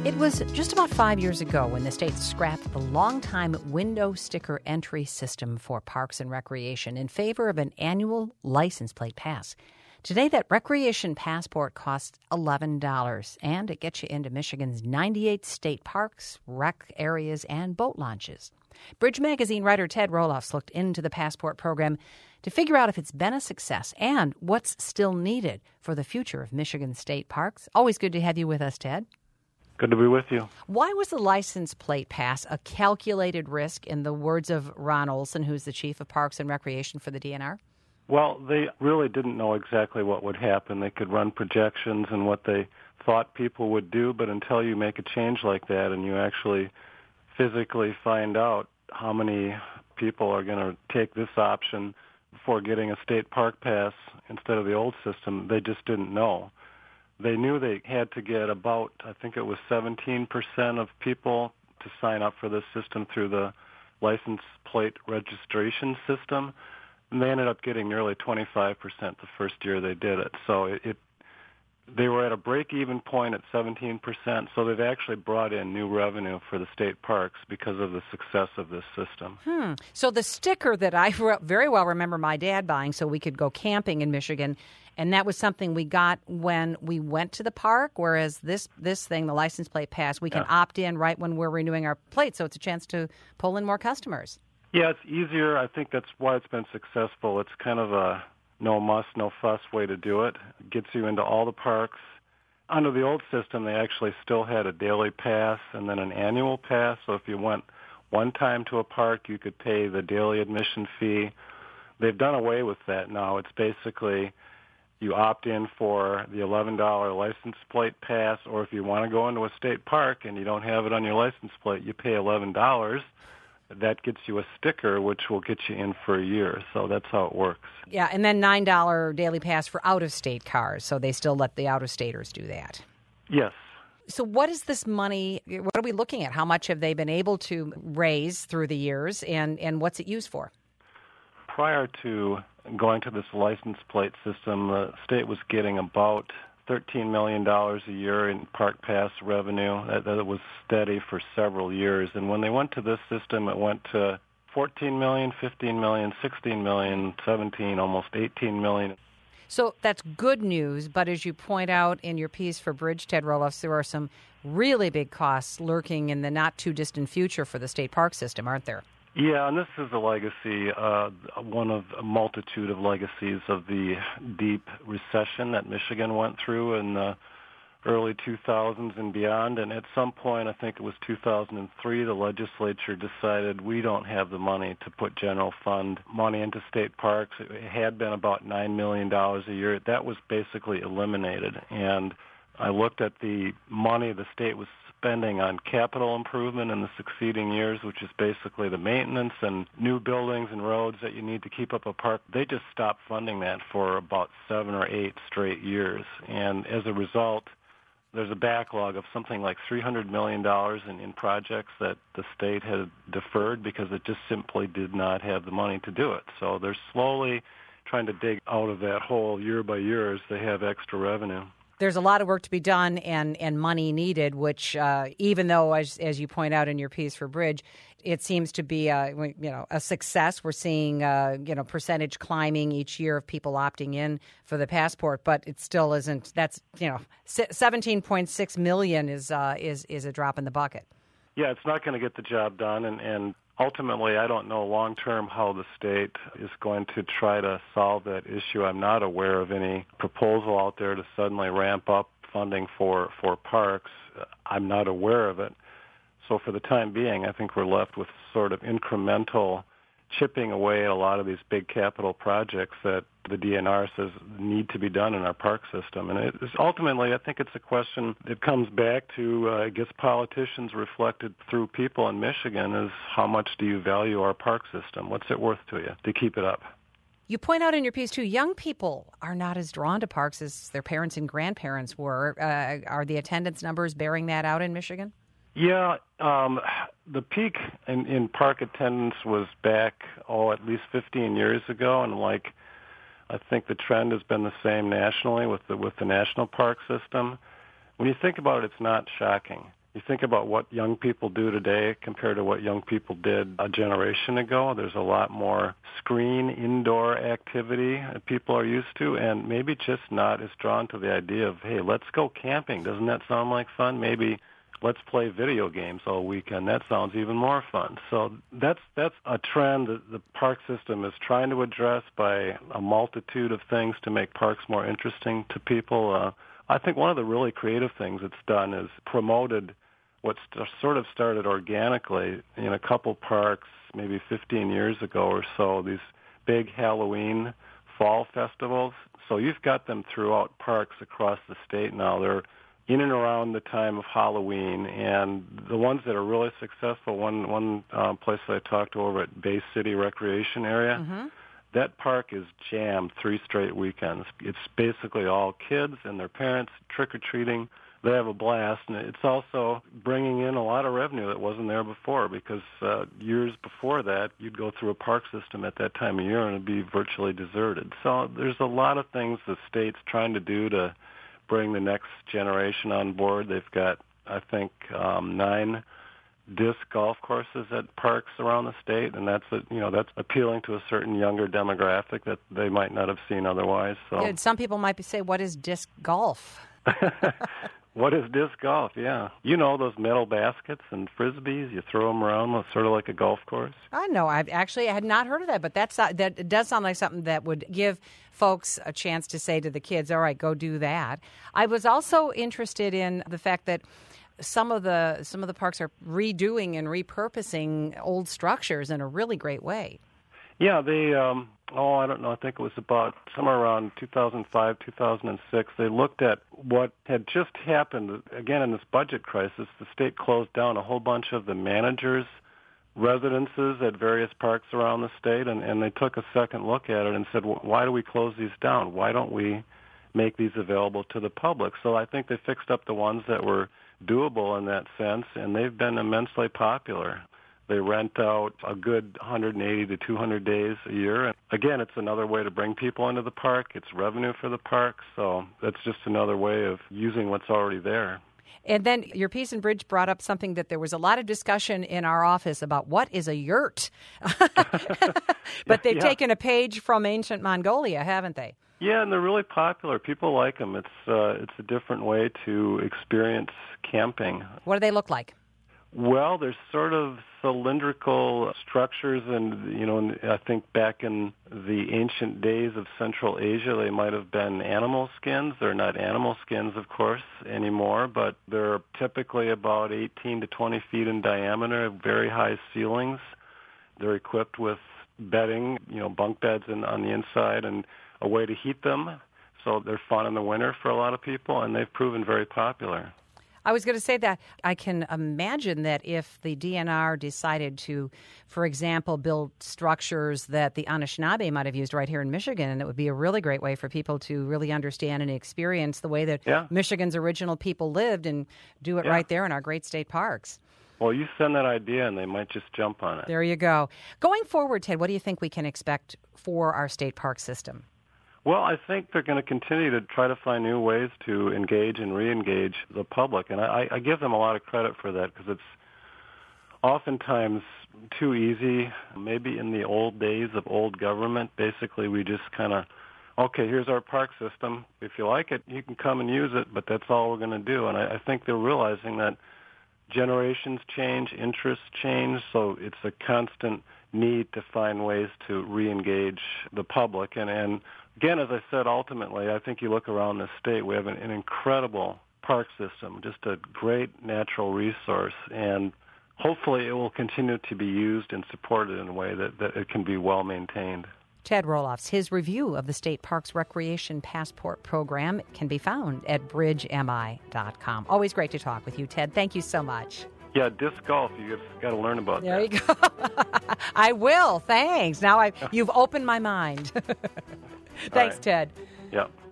It was just about 5 years ago when the state scrapped the longtime window sticker entry system for parks and recreation in favor of an annual license plate pass. Today, that recreation passport costs $11, and it gets you into Michigan's 98 state parks, rec areas, and boat launches. Bridge Magazine writer Ted Roelofs looked into the passport program to figure out if it's been a success and what's still needed for the future of Michigan state parks. Always good to have you with us, Ted. Good to be with you. Why was the license plate pass a calculated risk, in the words of Ron Olson, who's the chief of Parks and Recreation for the DNR? Well, they really didn't know exactly what would happen. They could run projections and what they thought people would do, but until you make a change like that and you actually physically find out how many people are going to take this option for getting a state park pass instead of the old system, they just didn't know. They knew they had to get about, I think it was 17% of people to sign up for this system through the license plate registration system, and they ended up getting nearly 25% the first year they did it. So they were at a break-even point at 17%, so they've actually brought in new revenue for the state parks because of the success of this system. So the sticker that I very well remember my dad buying so we could go camping in Michigan, and that was something we got when we went to the park, whereas this thing, the license plate pass, we can opt in right when we're renewing our plate, so it's a chance to pull in more customers. Yeah, it's easier. I think that's why it's been successful. It's kind of a no muss, no fuss way to do it. It gets you into all the parks. Under the old system, they actually still had a daily pass and then an annual pass. So if you went one time to a park, you could pay the daily admission fee. They've done away with that now. It's basically you opt in for the $11 license plate pass, or if you want to go into a state park and you don't have it on your license plate, you pay $11. That gets you a sticker, which will get you in for a year. So that's how it works. Yeah, and then $9 daily pass for out-of-state cars. So they still let the out-of-staters do that. Yes. So what is this money, what are we looking at? How much have they been able to raise through the years, and what's it used for? Prior to going to this license plate system, the state was getting about $13 million a year in park pass revenue. That was steady for several years. And when they went to this system, it went to $14 million, $15 million, $16 million, $17, almost $18 million. So that's good news, but as you point out in your piece for Bridge, Ted Roelofs, there are some really big costs lurking in the not-too-distant future for the state park system, aren't there? Yeah, and this is a legacy, one of a multitude of legacies of the deep recession that Michigan went through in the early 2000s and beyond. And at some point, I think it was 2003, the legislature decided we don't have the money to put general fund money into state parks. It had been about $9 million a year. That was basically eliminated. And I looked at the money the state was spending on capital improvement in the succeeding years, which is basically the maintenance and new buildings and roads that you need to keep up a park. They just stopped funding that for about 7 or 8 straight years. And as a result, there's a backlog of something like $300 million in projects that the state had deferred because it just simply did not have the money to do it. So they're slowly trying to dig out of that hole year by year as they have extra revenue. There's a lot of work to be done and money needed, which even though, as you point out in your piece for Bridge, it seems to be a success. We're seeing percentage climbing each year of people opting in for the passport, but it still isn't. That's $17.6 million is a drop in the bucket. Yeah, it's not going to get the job done, and ultimately, I don't know long-term how the state is going to try to solve that issue. I'm not aware of any proposal out there to suddenly ramp up funding for parks. I'm not aware of it. So for the time being, I think we're left with sort of incremental chipping away at a lot of these big capital projects that the DNR says need to be done in our park system. And ultimately, I think it's a question that comes back to, I guess, politicians reflected through people in Michigan is how much do you value our park system? What's it worth to you to keep it up? You point out in your piece, too, young people are not as drawn to parks as their parents and grandparents were. Are the attendance numbers bearing that out in Michigan? Yeah, the peak in park attendance was back, at least 15 years ago, and I think the trend has been the same nationally with the national park system. When you think about it, it's not shocking. You think about what young people do today compared to what young people did a generation ago. There's a lot more screen indoor activity that people are used to, and maybe just not as drawn to the idea of, hey, let's go camping. Doesn't that sound like fun? Maybe let's play video games all weekend. That sounds even more fun. So that's a trend that the park system is trying to address by a multitude of things to make parks more interesting to people. I think one of the really creative things it's done is promoted what sort of started organically in a couple parks maybe 15 years ago or so, these big Halloween fall festivals. So you've got them throughout parks across the state now. They're in and around the time of Halloween, and the ones that are really successful, one place that I talked to over at Bay City Recreation Area, that park is jammed 3 straight weekends. It's basically all kids and their parents trick-or-treating. They have a blast, and it's also bringing in a lot of revenue that wasn't there before, because years before that, you'd go through a park system at that time of year and it'd be virtually deserted. So there's a lot of things the state's trying to do to bring the next generation on board. They've got, I think, 9 disc golf courses at parks around the state, and that's appealing to a certain younger demographic that they might not have seen otherwise. So yeah, some people might say, what is disc golf? What is disc golf? Yeah. You know those metal baskets and frisbees? You throw them around, sort of like a golf course? I know. I had not heard of that, but that does sound like something that would give folks a chance to say to the kids, all right, go do that. I was also interested in the fact that some of the parks are redoing and repurposing old structures in a really great way. Yeah, they, I don't know, I think it was about somewhere around 2005, 2006, they looked at what had just happened. Again, in this budget crisis, the state closed down a whole bunch of the managers' residences at various parks around the state, and they took a second look at it and said, why do we close these down? Why don't we make these available to the public? So I think they fixed up the ones that were doable in that sense, and they've been immensely popular. They rent out a good 180 to 200 days a year. And again, it's another way to bring people into the park. It's revenue for the park, so that's just another way of using what's already there. And then your piece in Bridge brought up something that there was a lot of discussion in our office about what is a yurt. But they've taken a page from ancient Mongolia, haven't they? Yeah, and they're really popular. People like them. It's a different way to experience camping. What do they look like? Well, they're sort of cylindrical structures, and I think back in the ancient days of Central Asia, they might have been animal skins. They're not animal skins, of course, anymore, but they're typically about 18 to 20 feet in diameter, very high ceilings. They're equipped with bedding, bunk beds on the inside, and a way to heat them. So they're fun in the winter for a lot of people, and they've proven very popular. I was going to say that I can imagine that if the DNR decided to, for example, build structures that the Anishinaabe might have used right here in Michigan, and it would be a really great way for people to really understand and experience the way that Michigan's original people lived and do it right there in our great state parks. Well, you send that idea and they might just jump on it. There you go. Going forward, Ted, what do you think we can expect for our state park system? Well, I think they're going to continue to try to find new ways to engage and re-engage the public, and I give them a lot of credit for that because it's oftentimes too easy. Maybe in the old days of old government, basically we just kind of, okay, here's our park system. If you like it, you can come and use it, but that's all we're going to do. And I think they're realizing that generations change, interests change, so it's a constant need to find ways to re-engage the public. And again, as I said, ultimately, I think you look around the state, we have an incredible park system, just a great natural resource, and hopefully it will continue to be used and supported in a way that it can be well maintained. Ted Roelofs, his review of the State Parks Recreation Passport Program can be found at bridgemi.com. Always great to talk with you, Ted. Thank you so much. Yeah, disc golf. You just got to learn about that. There you go. I will. Thanks. Now you've opened my mind. Thanks, right. Ted. Yeah.